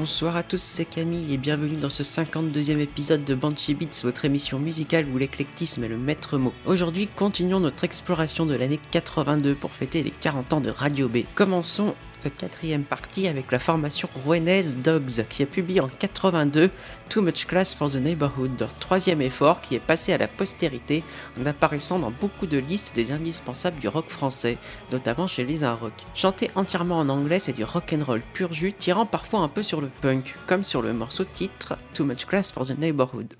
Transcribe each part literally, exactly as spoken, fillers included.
Bonsoir à tous, c'est Camille et bienvenue dans ce cinquante-deuxième épisode de Banshee Beats, votre émission musicale où l'éclectisme est le maître mot. Aujourd'hui, continuons notre exploration de l'année quatre-vingt-deux pour fêter les quarante ans de Radio B. Commençons cette quatrième partie avec la formation rouennaise Dogs, qui a publié en quatre-vingt-deux Too Much Class for the Neighborhood, leur troisième effort qui est passé à la postérité en apparaissant dans beaucoup de listes des indispensables du rock français, notamment chez les Un Rock. Chanté entièrement en anglais, c'est du rock'n'roll pur jus, tirant parfois un peu sur le punk, comme sur le morceau titre Too Much Class for the Neighborhood.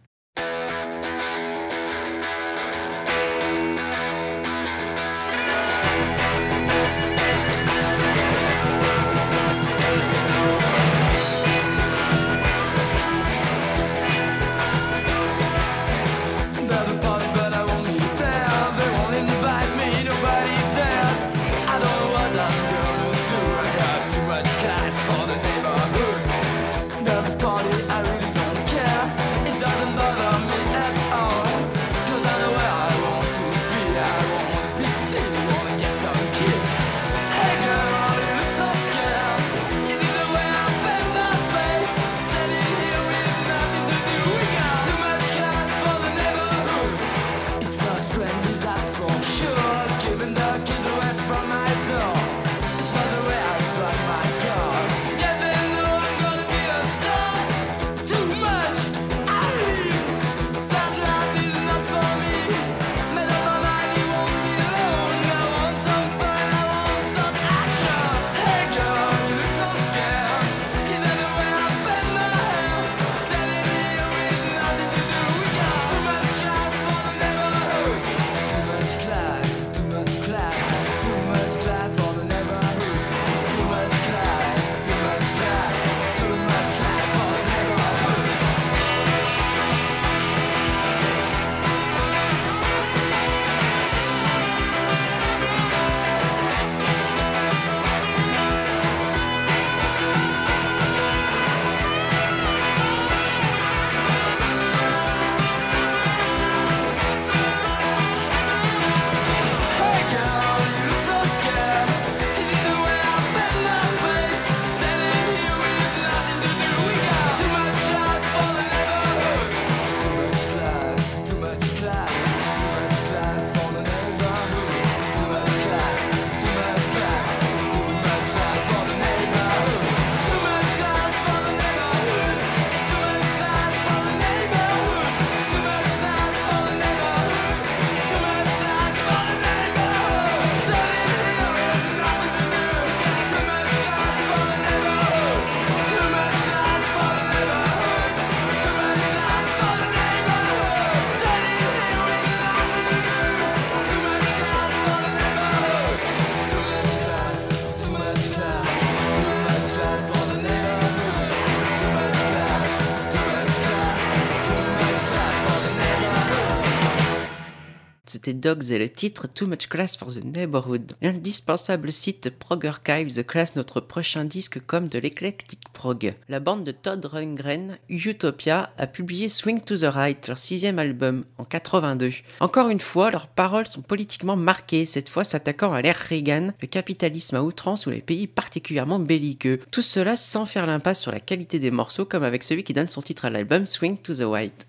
C'était Dogs et le titre Too Much Class for the Neighborhood. L'indispensable site Prog Archives classe notre prochain disque comme de l'éclectic prog. La bande de Todd Rundgren, Utopia, a publié Swing to the Right, leur sixième album, en quatre-vingt-deux. Encore une fois, leurs paroles sont politiquement marquées, cette fois s'attaquant à l'ère Reagan, le capitalisme à outrance ou les pays particulièrement belliqueux. Tout cela sans faire l'impasse sur la qualité des morceaux, comme avec celui qui donne son titre à l'album Swing to the Right.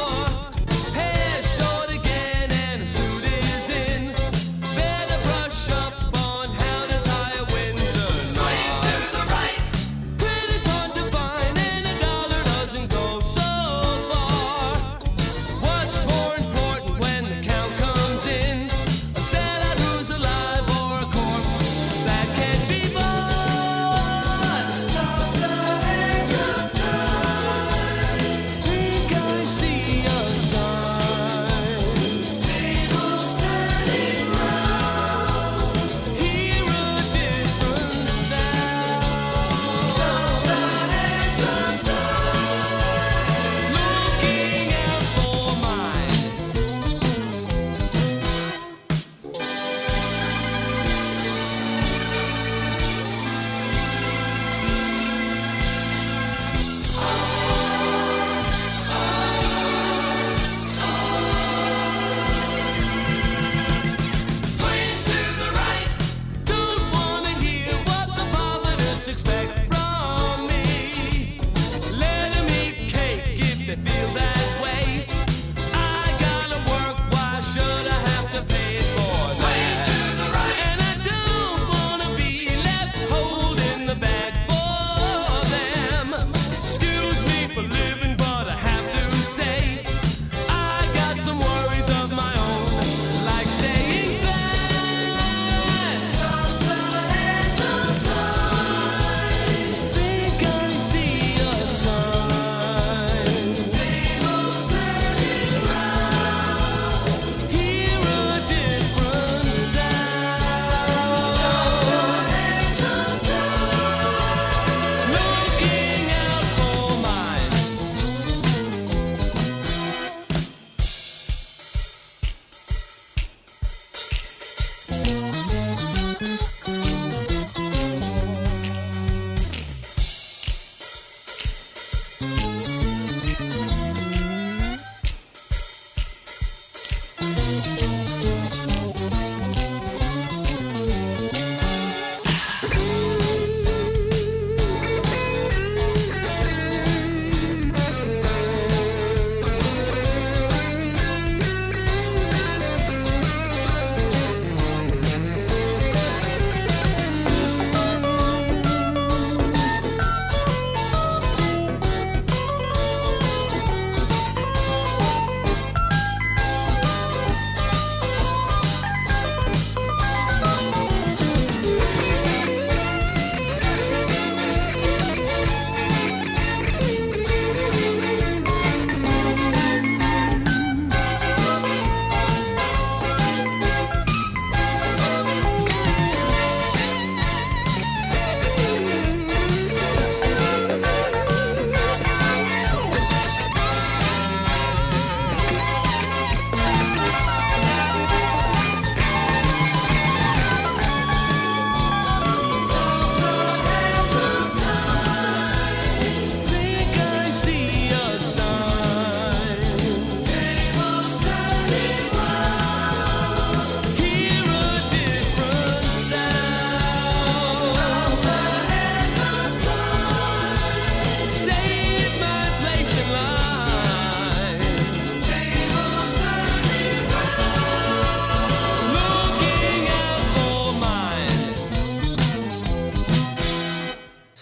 Short again and the suit is in. Better brush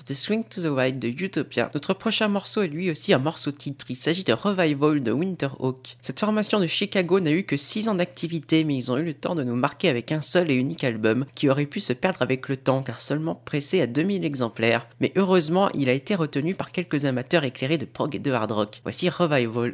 c'était Swing to the Wild de Utopia. Notre prochain morceau est lui aussi un morceau titre, il s'agit de Revival de Winterhawk. Cette formation de Chicago n'a eu que six ans d'activité, mais ils ont eu le temps de nous marquer avec un seul et unique album, qui aurait pu se perdre avec le temps car seulement pressé à deux mille exemplaires. Mais heureusement, il a été retenu par quelques amateurs éclairés de prog et de hard rock. Voici Revival.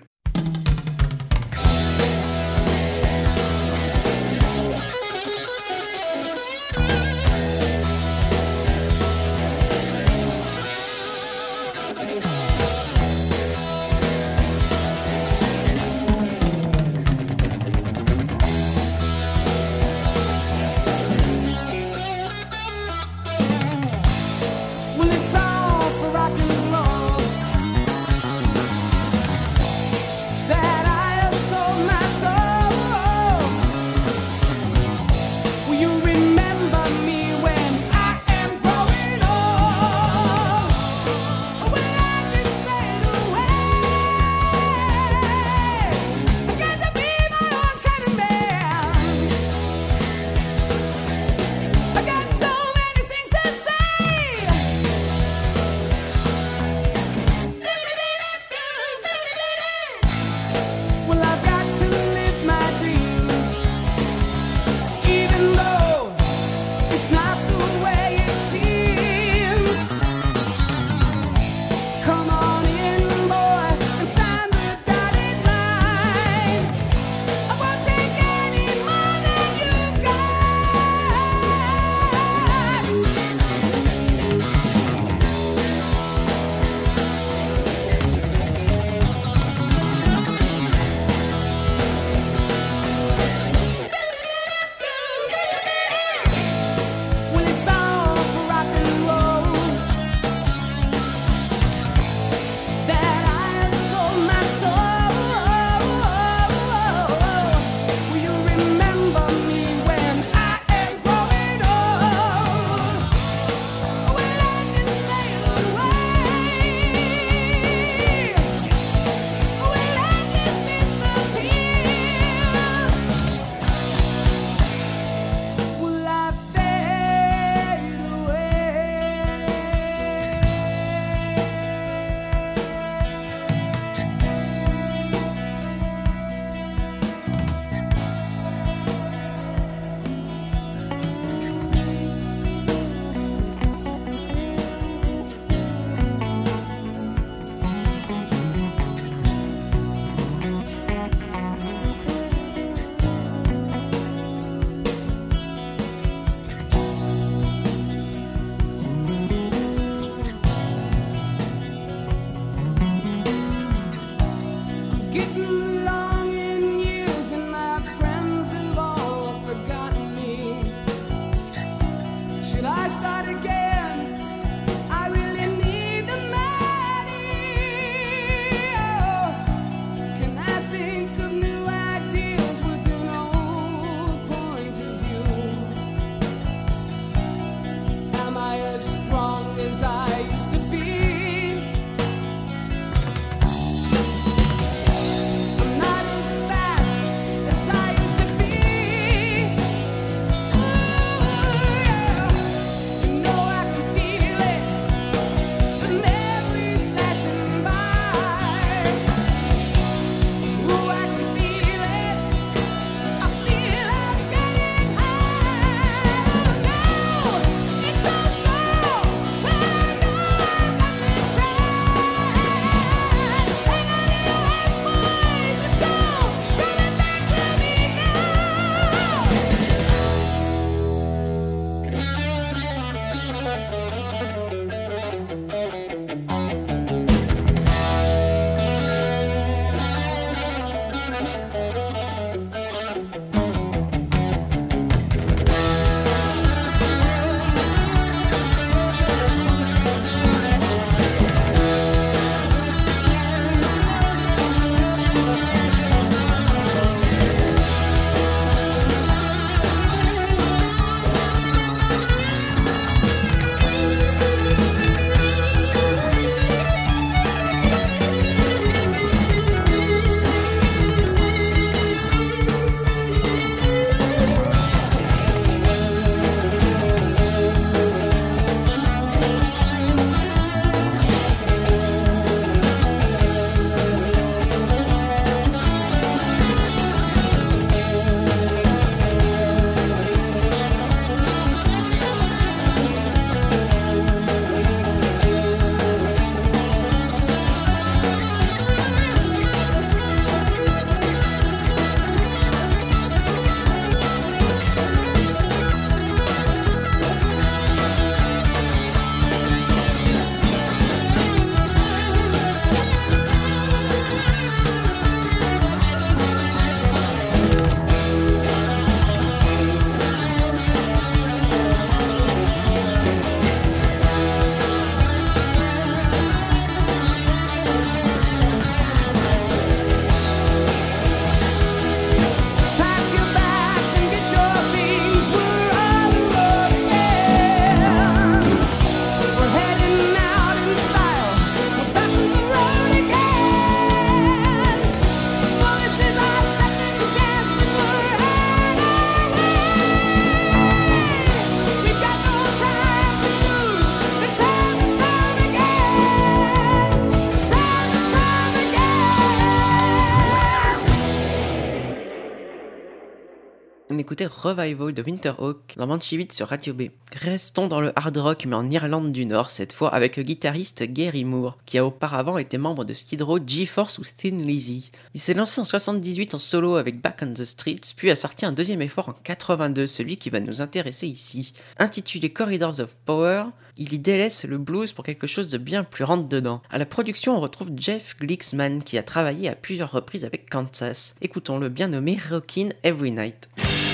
écoutait Revival de Winterhawk dans Banshee Beats sur Radio B. Restons dans le hard rock mais en Irlande du Nord cette fois avec le guitariste Gary Moore qui a auparavant été membre de Skid Row, G-Force ou Thin Lizzy. Il s'est lancé en soixante-dix-huit en solo avec Back on the Streets puis a sorti un deuxième effort en quatre-vingt-deux, celui qui va nous intéresser ici. Intitulé Corridors of Power, il y délaisse le blues pour quelque chose de bien plus rentre-dedans. À la production on retrouve Jeff Glicksman qui a travaillé à plusieurs reprises avec Kansas. Écoutons le bien nommé Rockin' Every Night.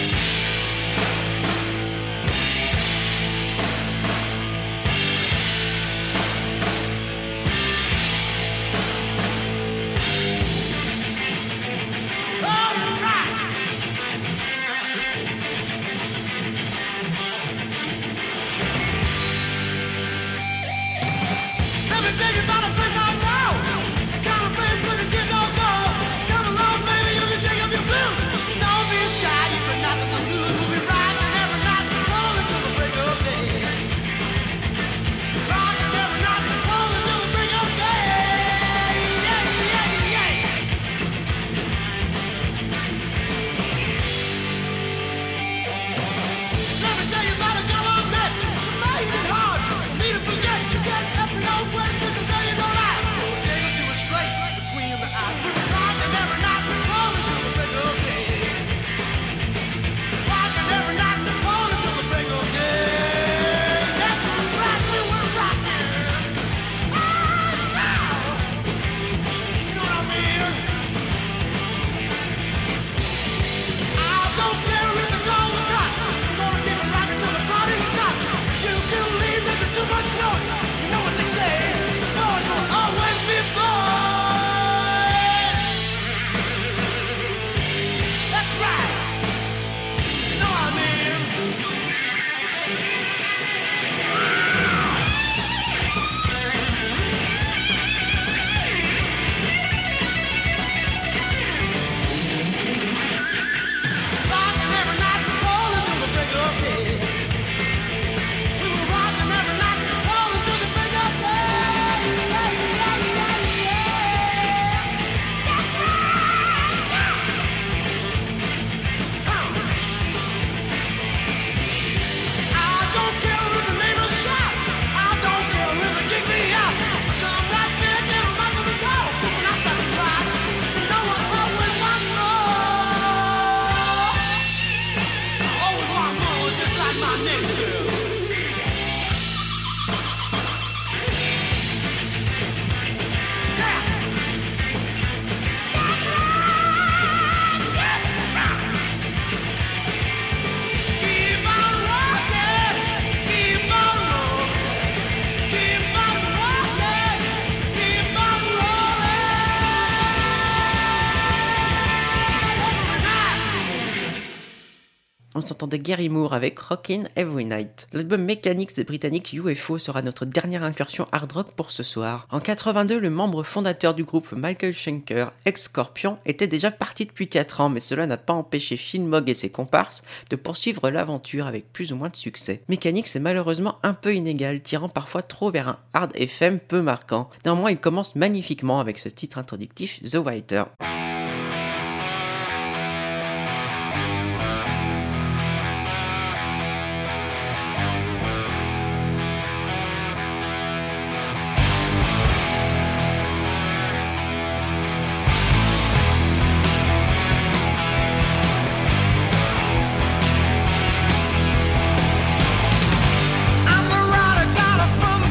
On s'entendait Gary Moore avec Rockin' Every Night. L'album Mechanics des Britanniques U F O sera notre dernière incursion hard rock pour ce soir. En quatre-vingt-deux, le membre fondateur du groupe Michael Schenker, ex-Scorpion, était déjà parti depuis quatre ans, mais cela n'a pas empêché Phil Mogg et ses comparses de poursuivre l'aventure avec plus ou moins de succès. Mechanics est malheureusement un peu inégal, tirant parfois trop vers un hard F M peu marquant. Néanmoins, il commence magnifiquement avec ce titre introductif The Writer.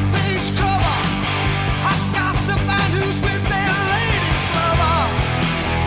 Who's with their ladies lover?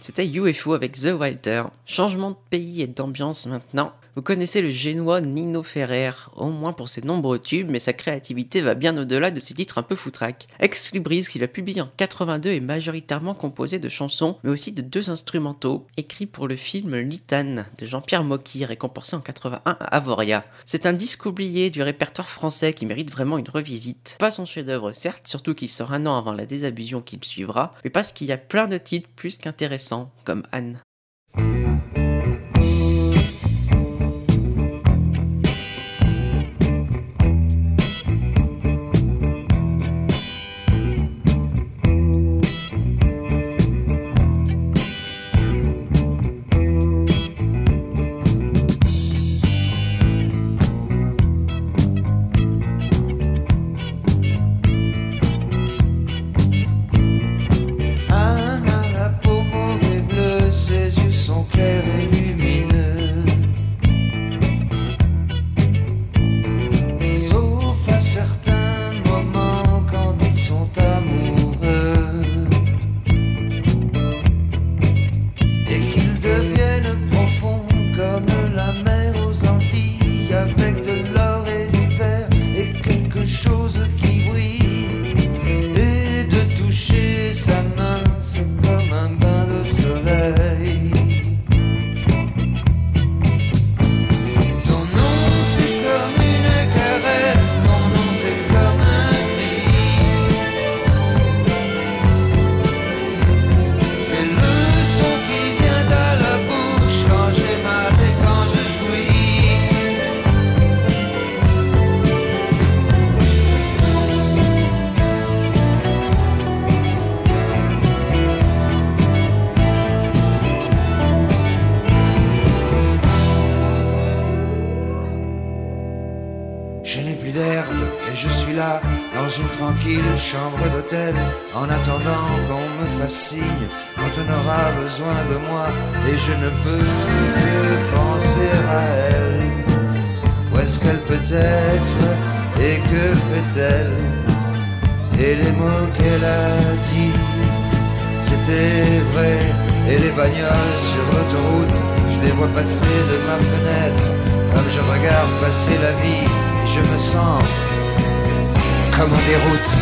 C'était U F O avec The Wilder. Changement de pays et d'ambiance maintenant. Vous connaissez le génois Nino Ferrer, au moins pour ses nombreux tubes, mais sa créativité va bien au-delà de ses titres un peu foutraques. Ex Libris, qu'il a publié en quatre-vingt-deux, est majoritairement composé de chansons, mais aussi de deux instrumentaux, écrits pour le film Litane de Jean-Pierre Mocky, récompensé en quatre-vingt-un à Avoria. C'est un disque oublié du répertoire français qui mérite vraiment une revisite. Pas son chef-d'œuvre certes, surtout qu'il sort un an avant la désabusion qui le suivra, mais parce qu'il y a plein de titres plus qu'intéressants, comme Anne. Tranquille chambre d'hôtel, en attendant qu'on me fasse signe quand on aura besoin de moi, et je ne peux que penser à elle. Où est-ce qu'elle peut être et que fait-elle? Et les mots qu'elle a dit, c'était vrai. Et les bagnoles sur l'autoroute, je les vois passer de ma fenêtre. Comme je regarde passer la vie, je me sens comme en déroute.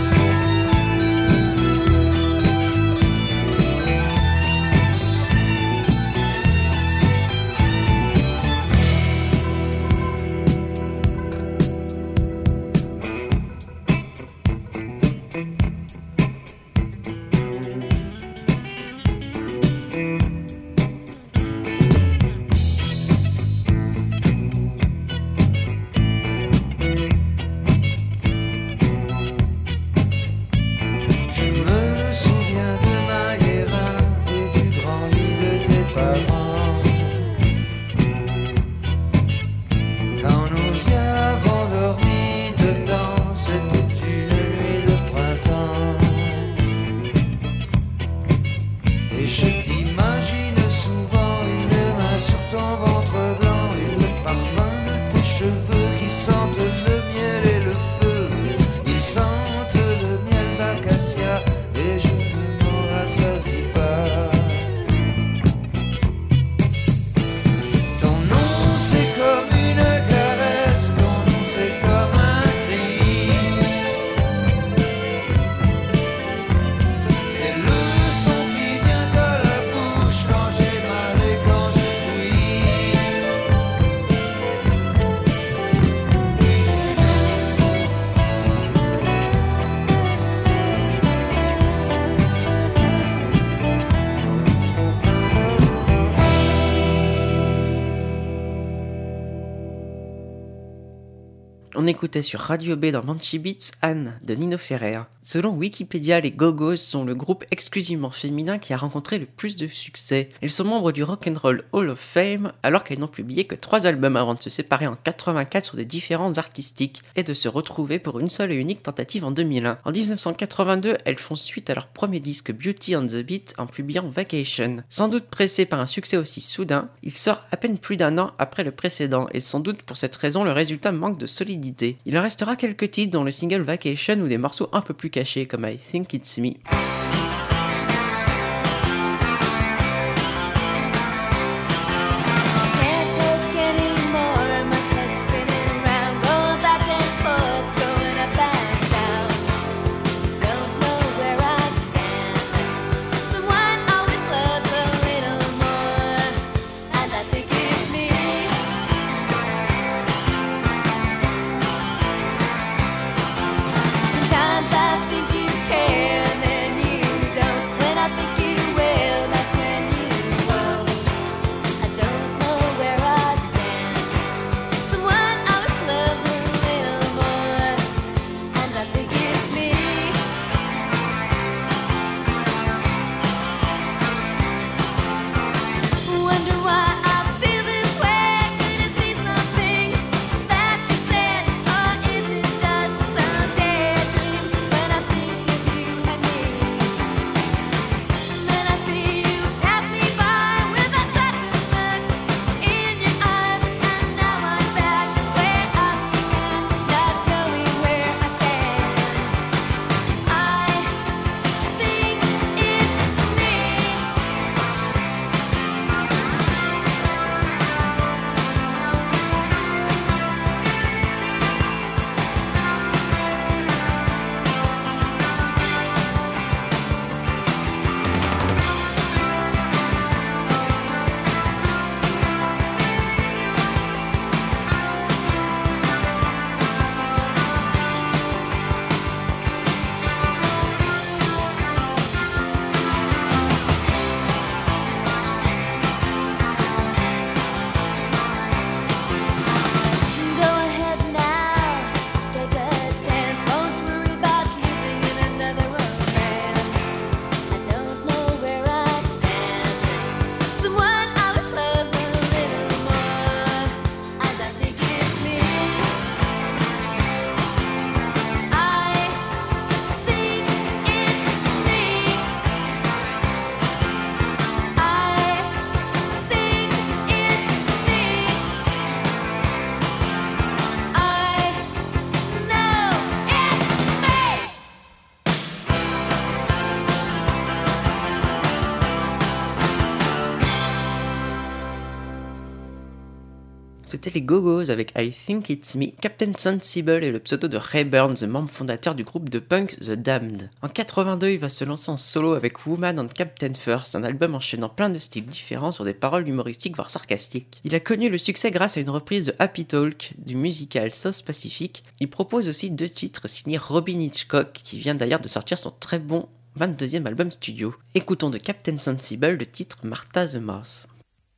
On écoutait sur Radio B dans Banshee Beats Anne de Nino Ferrer. Selon Wikipédia, les Go-Go's sont le groupe exclusivement féminin qui a rencontré le plus de succès. Ils sont membres du Rock'n'Roll Hall of Fame alors qu'elles n'ont publié que trois albums avant de se séparer en quatre-vingt-quatre sur des différences artistiques et de se retrouver pour une seule et unique tentative en deux mille un. En dix-neuf cent quatre-vingt-deux, elles font suite à leur premier disque Beauty on the Beat en publiant Vacation. Sans doute pressé par un succès aussi soudain, il sort à peine plus d'un an après le précédent et sans doute pour cette raison le résultat manque de solidité. Il en restera quelques titres dont le single Vacation ou des morceaux un peu plus cachés comme I Think It's Me. c'était les Go-Go's avec I Think It's Me. Captain Sensible est le pseudo de Ray Burns, membre fondateur du groupe de punk The Damned. En quatre-vingt-deux, il va se lancer en solo avec Woman and Captain First, un album enchaînant plein de styles différents sur des paroles humoristiques voire sarcastiques. Il a connu le succès grâce à une reprise de Happy Talk du musical South Pacific. Il propose aussi deux titres signés Robin Hitchcock, qui vient d'ailleurs de sortir son très bon vingt-deuxième album studio. Écoutons de Captain Sensible le titre Martha the Mouse.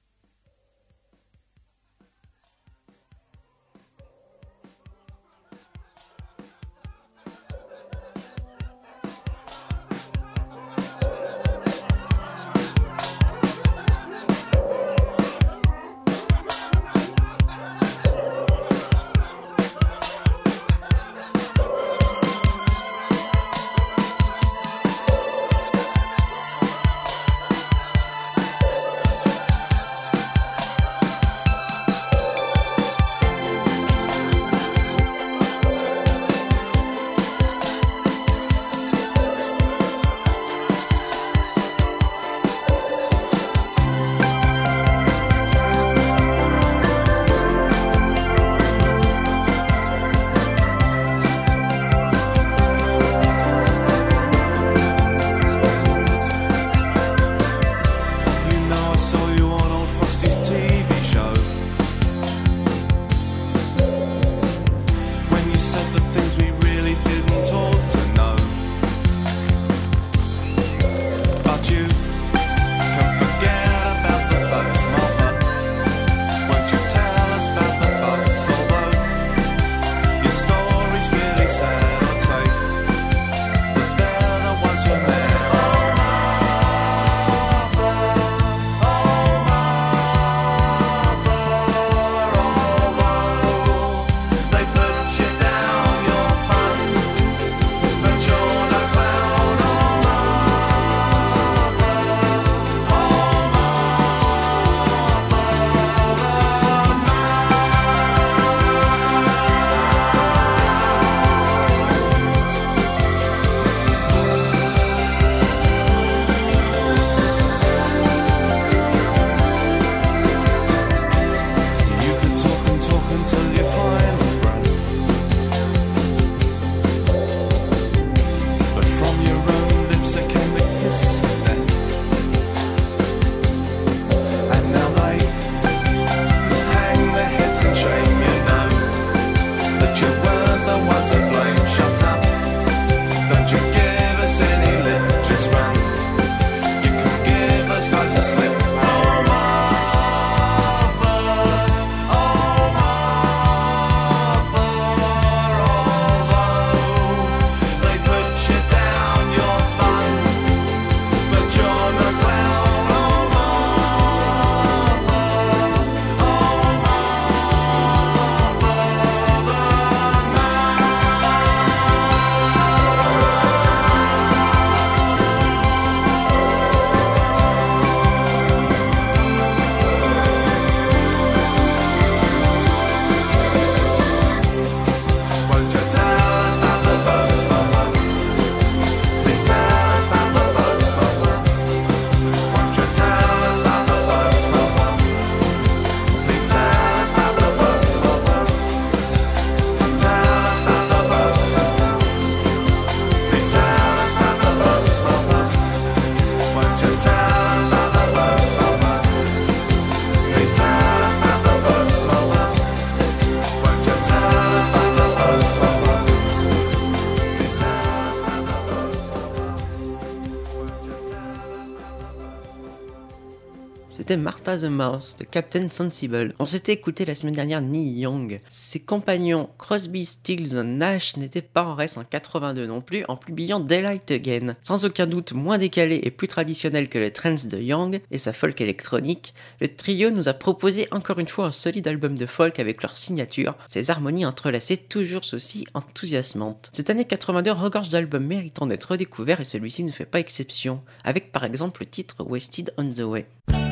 C'était Martha the Mouse de Captain Sensible. On s'était écouté la semaine dernière Neil Young. Ses compagnons Crosby, Stills et Nash n'étaient pas en reste en quatre-vingt-deux non plus en publiant Daylight Again. Sans aucun doute moins décalé et plus traditionnel que le trance de Young et sa folk électronique, le trio nous a proposé encore une fois un solide album de folk avec leur signature, ses harmonies entrelacées toujours aussi enthousiasmantes. Cette année quatre-vingt-deux regorge d'albums méritants d'être redécouverts et celui-ci ne fait pas exception, avec par exemple le titre Wasted on the Way.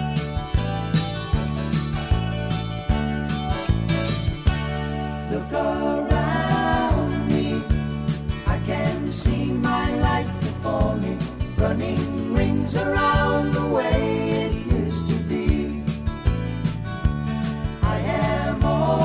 Look around me, I can see my life before me, running rings around the way it used to be. I am all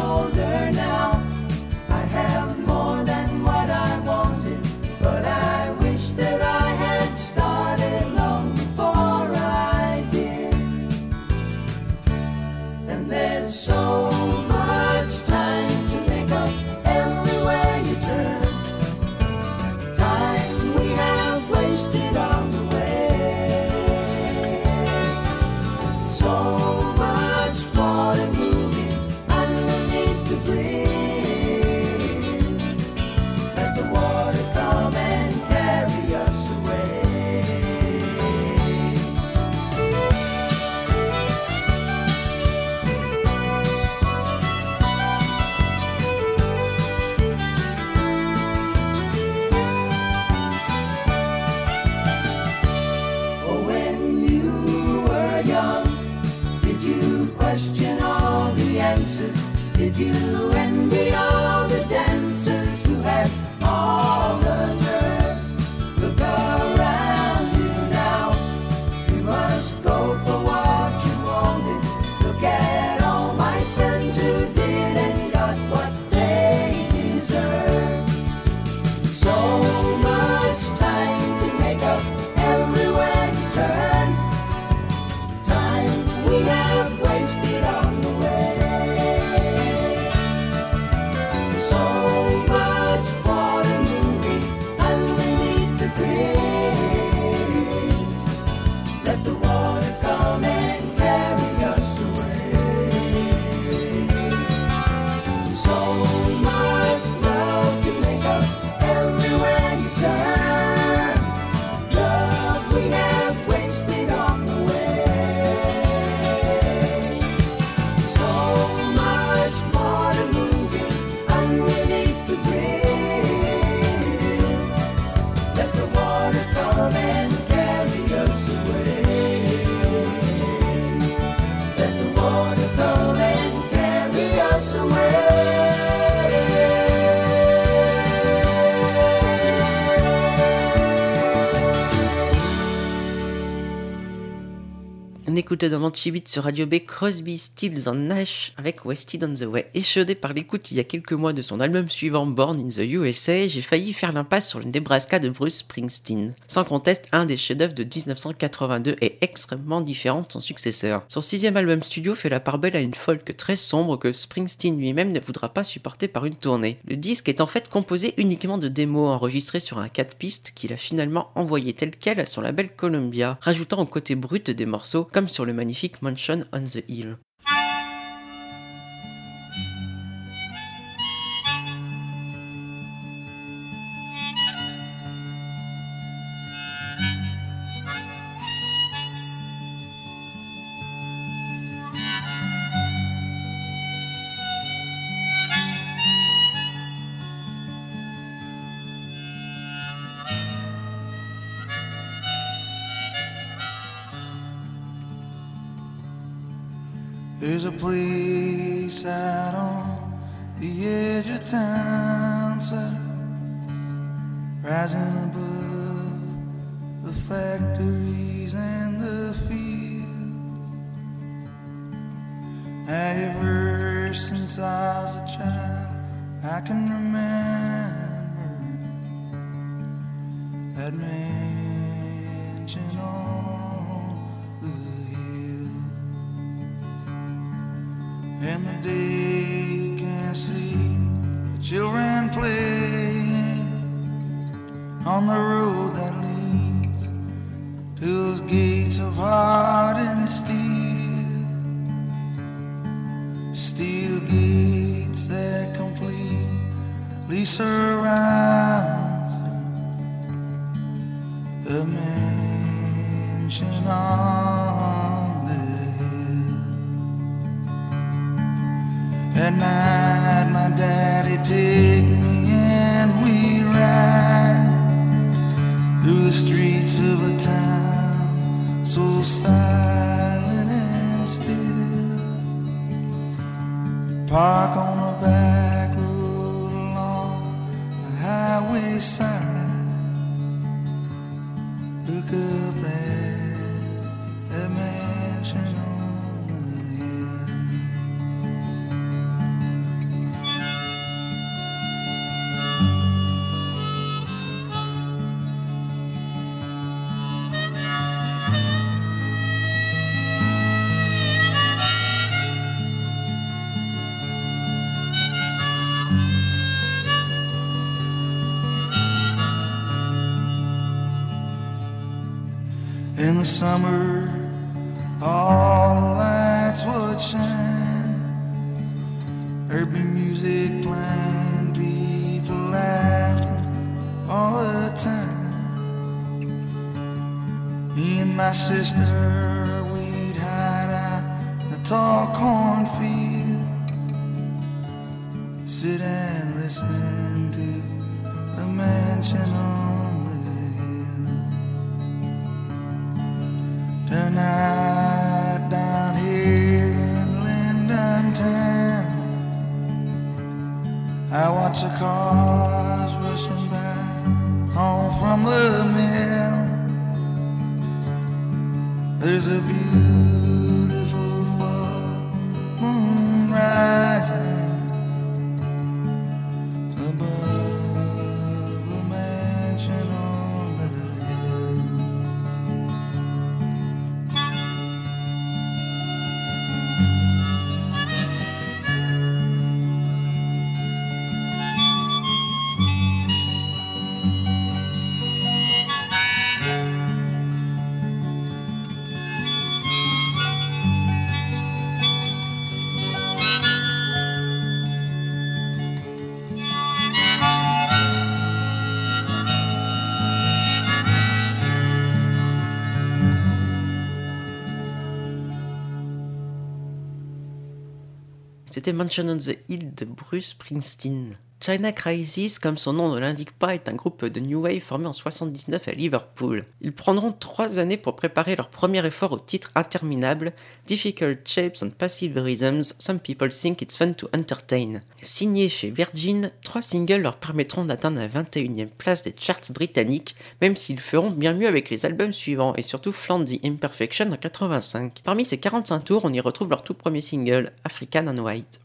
you envy all the dancers who have all the nerve. Look around you now. You must go for what you wanted. Look at all my friends who didn't got what they deserve. So much time to make up everywhere you turn. Time we have wasted on the way. So much water moving underneath the bridge. Let the water come and carry us away. So much love to make up everywhere you turn. Love we have wasted on the way. So much water moving underneath the bridge. Let the water come and carry us away. Let the water come and carry us away. On écoutait dans Banshee Beats sur Radio B Crosby, Stills and Nash avec Wasted on the Way. Échaudé par l'écoute il y a quelques mois de son album suivant Born in the U S A, j'ai failli faire l'impasse sur le Nebraska de Bruce Springsteen. Sans conteste, un des chefs-d'œuvre de dix-neuf cent quatre-vingt-deux est extrêmement différent de son successeur. Son sixième album studio fait la part belle à une folk très sombre que Springsteen lui-même ne voudra pas supporter par une tournée. Le disque est en fait composé uniquement de démos enregistrées sur un quatre pistes qu'il a finalement envoyé tel quel à son label Columbia, rajoutant au côté brut des morceaux comme sur le magnifique Mansion on the Hill. There's a place out on the edge of town, sir, rising above the factories and the fields. Ever since I was a child, I can remember that mansion on the hill. In the day you can see the children playing on the road that leads to those gates of hardened steel. Steel gates that completely surround the mansion on the hill. At night my daddy take me and we ride through the streets of a town so silent and still. Park on a back road along the highway side. Look up at that mansion on the hill. In the summer, all the lights would shine. There'd be music playing, people laughing all the time. Me and my sister, we'd hide out in the tall cornfields, sit and listen to the mansion on the tonight down here in Linden Town. I watch the cars rushing back home from the mill. There's a beautiful full moon rising above the mansion on the hill. C'était Mansion on the Hill de Bruce Springsteen. China Crisis, comme son nom ne l'indique pas, est un groupe de New Wave formé en soixante-dix-neuf à Liverpool. Ils prendront trois années pour préparer leur premier effort au titre interminable Difficult Shapes and Passive Rhythms, Some People Think It's Fun to Entertain. Signés chez Virgin, trois singles leur permettront d'atteindre la vingt et unième place des charts britanniques, même s'ils feront bien mieux avec les albums suivants et surtout Flaunt the Imperfection en quatre-vingt-cinq. Parmi ces quarante-cinq tours, on y retrouve leur tout premier single, African and White.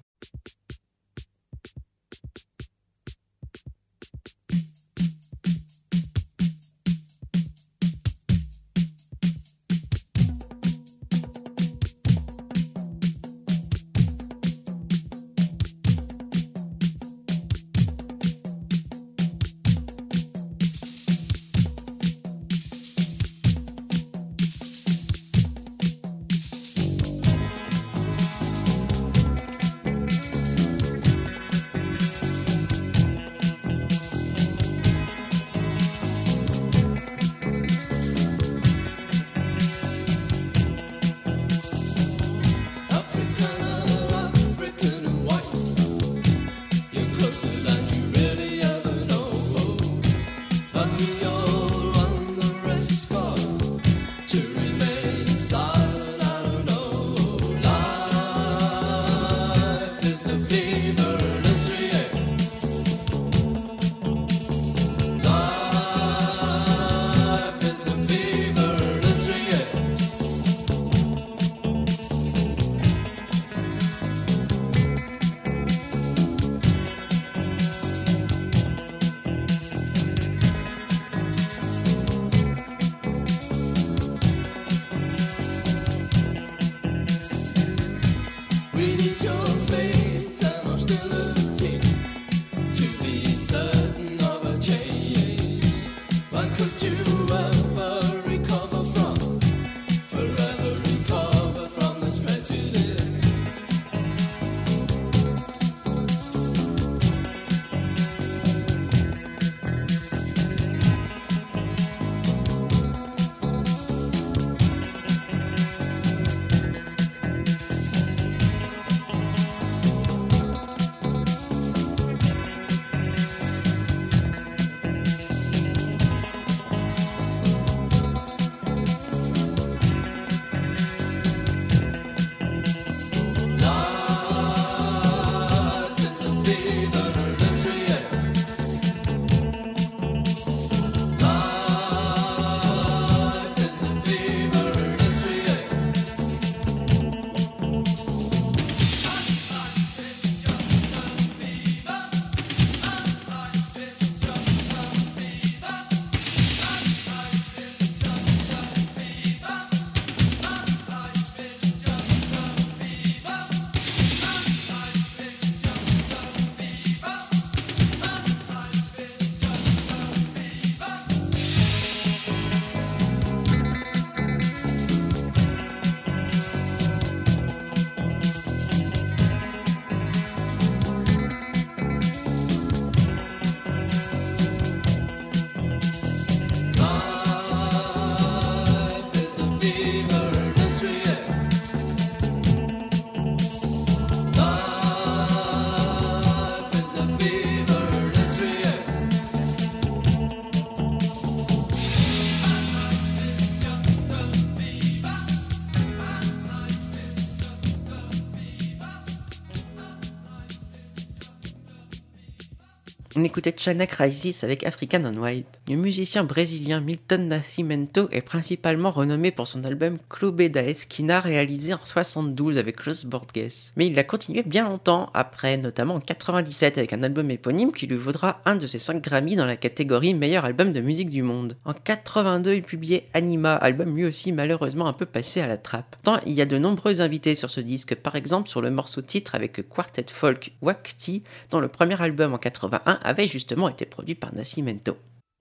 On écoutait China Crisis avec African and White. Le musicien brésilien Milton Nascimento est principalement renommé pour son album Clube da Esquina réalisé en soixante-douze avec Los Borges. Mais il a continué bien longtemps après, notamment en quatre-vingt-dix-sept avec un album éponyme qui lui vaudra un de ses cinq Grammy dans la catégorie meilleur album de musique du monde. En quatre-vingt-deux, il publiait Anima, album lui aussi malheureusement un peu passé à la trappe. Tant il y a de nombreux invités sur ce disque, par exemple sur le morceau titre avec Quartet Folk Wakti, dont le premier album en quatre-vingt-un avait justement été produit par Nascimento.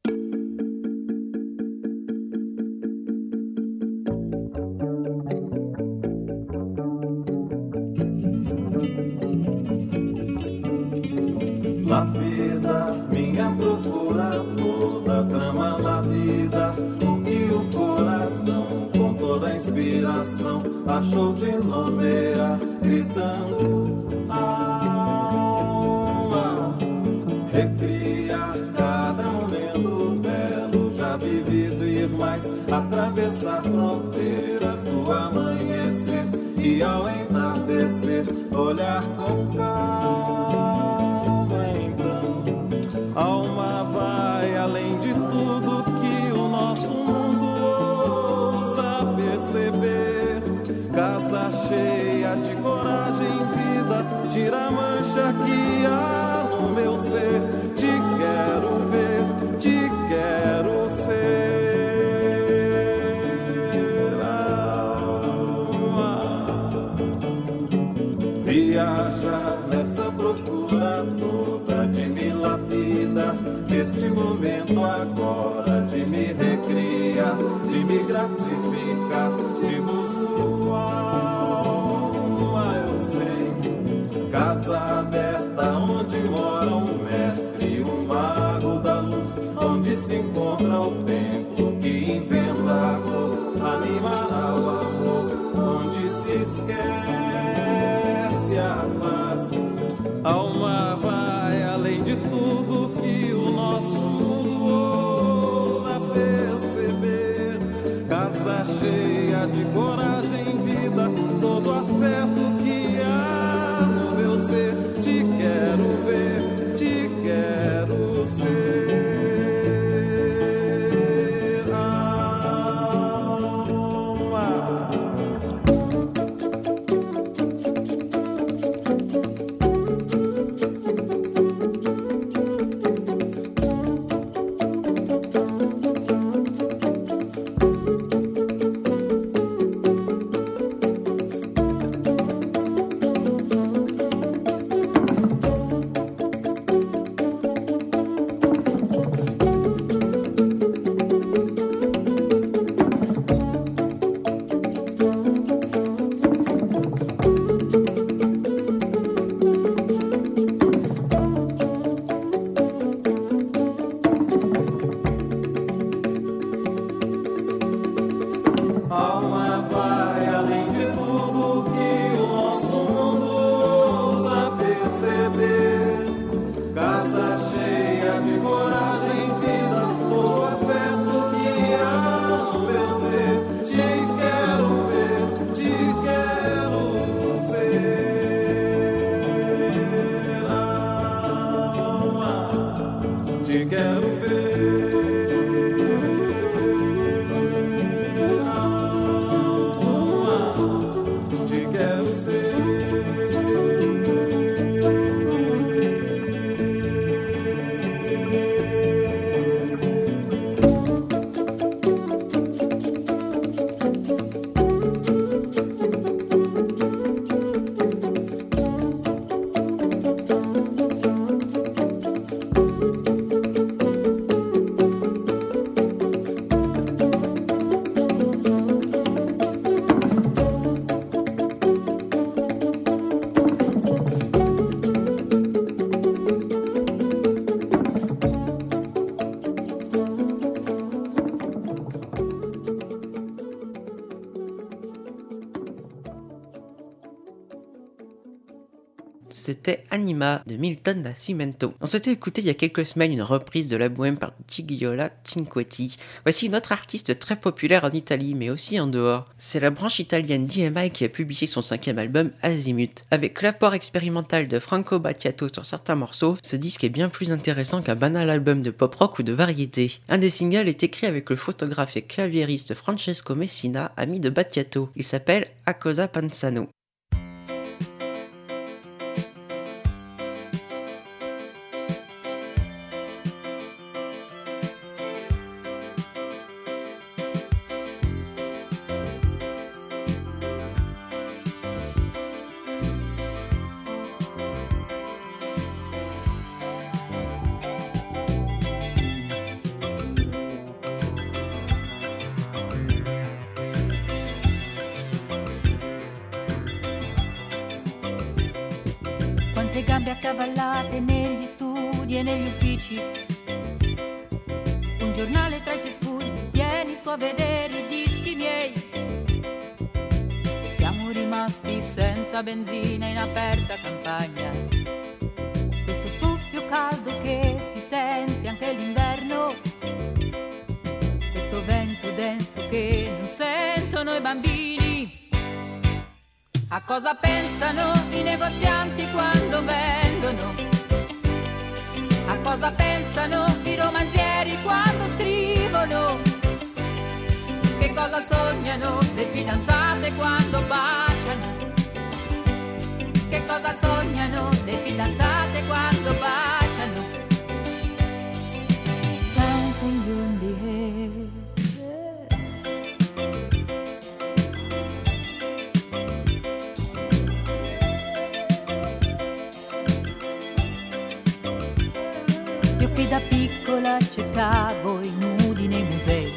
Lapida, minha procura toda, trama lapida, o que o coração, com toda a inspiração, achou de nomear, gritando alma, recria cada momento belo, já vivido e ir mais, atravessar fronteiras do amanhecer, e ao entardecer, olhar com calma. Alma vai além de tudo que o nosso mundo ousa perceber. Casa cheia de coragem, vida, tira a mancha que há no meu ser. Te quero ver, te quero ser. Alma, viaja nessa procura toda de me lapida, neste momento agora de me recriar, de me gratificar, de busco alma, eu sei. Casa aberta onde mora o mestre, o mago da luz, onde se encontra o templo que inventa a cor, animará o amor, onde se esquece a paz. Alma vai além de tudo que o nosso mundo ousa perceber. Casa cheia de coragem, vida, todo afeto que há no meu ser. Te quero ver, te quero ser. Alma. c'était Anima de Milton Nascimento. On s'était écouté il y a quelques semaines une reprise de La Bohème par Gigliola Cinquetti. Voici une autre artiste très populaire en Italie, mais aussi en dehors. C'est la branche italienne d'E M I qui a publié son cinquième album Azimut. Avec l'apport expérimental de Franco Battiato sur certains morceaux, ce disque est bien plus intéressant qu'un banal album de pop-rock ou de variété. Un des singles est écrit avec le photographe et claviériste Francesco Messina, ami de Battiato. Il s'appelle A Cosa Pensano. Quante gambe accavallate negli studi e negli uffici, un giornale tra i cespugli, vieni su a vedere i dischi miei. E siamo rimasti senza benzina in aperta campagna, questo soffio caldo che si sente anche l'inverno, questo vento denso che non sentono i bambini. A cosa pensano i negozianti quando vendono? A cosa pensano i romanzieri quando scrivono? Che cosa sognano le fidanzate quando baciano? Che cosa sognano le fidanzate quando baciano? Something in the air. Io che da piccola cercavo i nudi nei musei,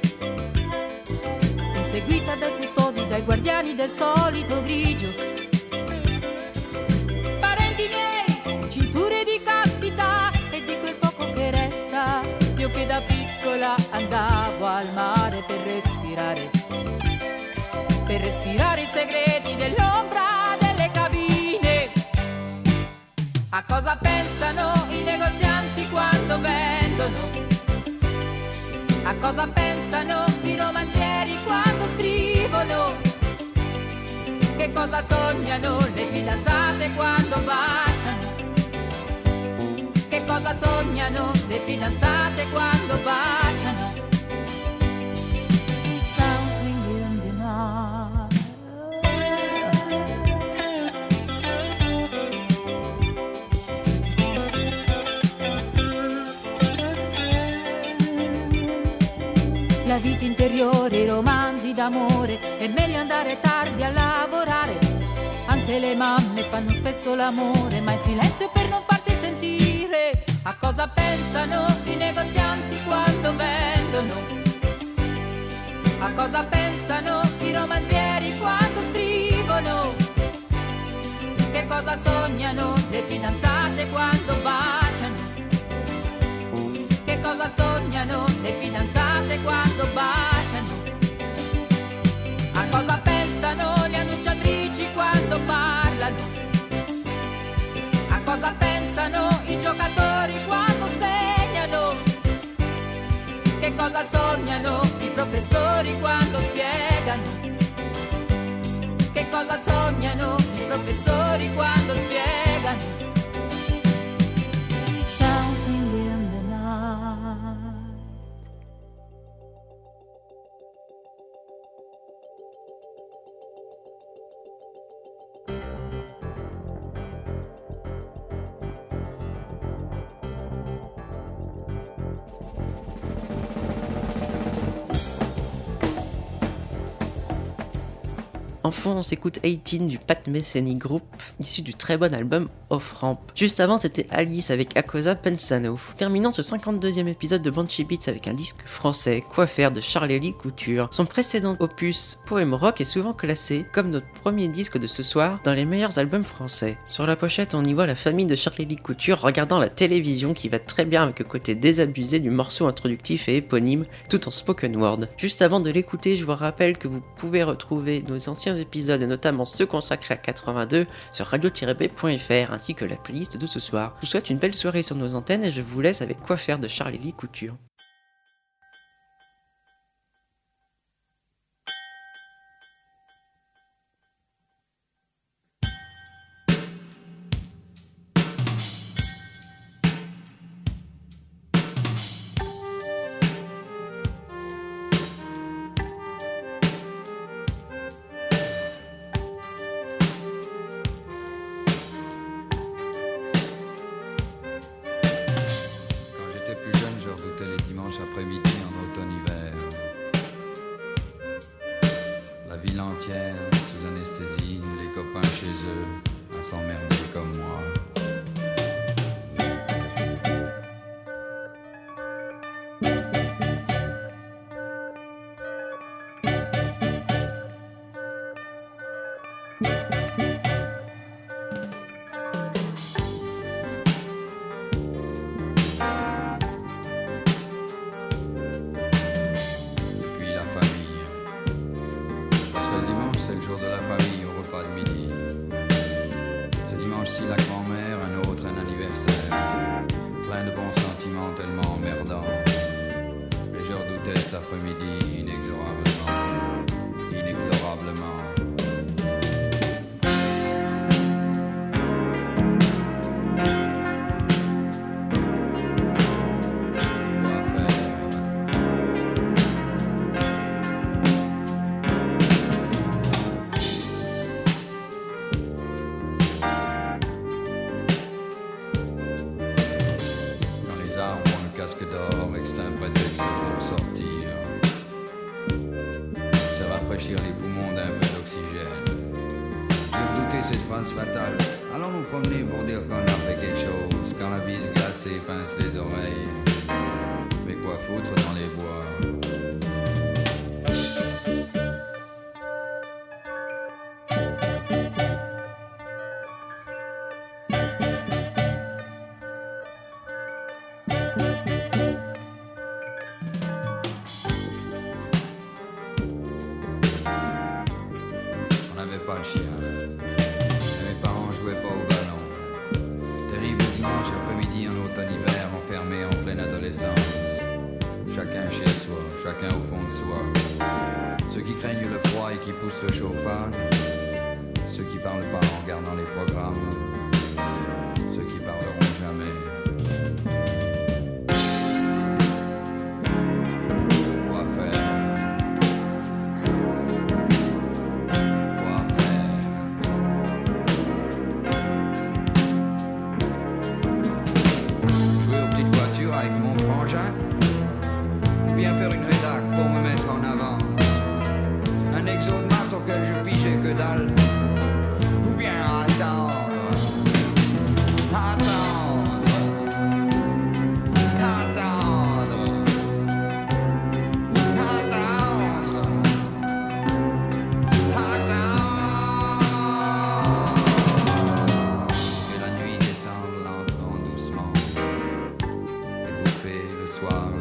inseguita dai custodi, dai guardiani del solito grigio. Parenti miei, cinture di castità e di quel poco che resta. Io che da piccola andavo al mare per respirare, per respirare i segreti dell'ombra delle cabine. A cosa pensano i negozianti quando vendono? A cosa pensano i romanzieri quando scrivono? Che cosa sognano le fidanzate quando baciano? Che cosa sognano le fidanzate quando baciano? Something in the night. La vita interiore, i romanzi d'amore, è meglio andare tardi a lavorare. Anche le mamme fanno spesso l'amore, ma in silenzio per non farsi sentire. A cosa pensano i negozianti quando vendono? A cosa pensano i romanzieri quando scrivono? Che cosa sognano le fidanzate quando baciano? Che cosa sognano le fidanzate quando baciano? A cosa pensano le annunciatrici quando parlano? A cosa pensano i giocatori quando segnano? Che cosa sognano i professori quando spiegano? Che cosa sognano i professori quando spiegano? Something in the night. En fond, on s'écoute dix-huit du Pat Metheny Group, issu du très bon album Off Ramp. Juste avant, c'était Alice avec A Cosa Pensano. Terminons ce cinquante-deuxième épisode de Banshee Beats avec un disque français, Quoi faire de Charles-Élie Couture. Son précédent opus, Poème Rock, est souvent classé, comme notre premier disque de ce soir, dans les meilleurs albums français. Sur la pochette, on y voit la famille de Charles-Élie Couture regardant la télévision, qui va très bien avec le côté désabusé du morceau introductif et éponyme, tout en spoken word. Juste avant de l'écouter, je vous rappelle que vous pouvez retrouver nos anciens anciens épisodes et notamment ceux consacrés à quatre-vingt-deux sur radio tiret b point f r ainsi que la playlist de ce soir. Je vous souhaite une belle soirée sur nos antennes et je vous laisse avec Quoi faire de Charlie Couture. Après-midi en automne-hiver, la ville entière sous anesthésie, les copains chez eux à s'emmerder comme moi. soir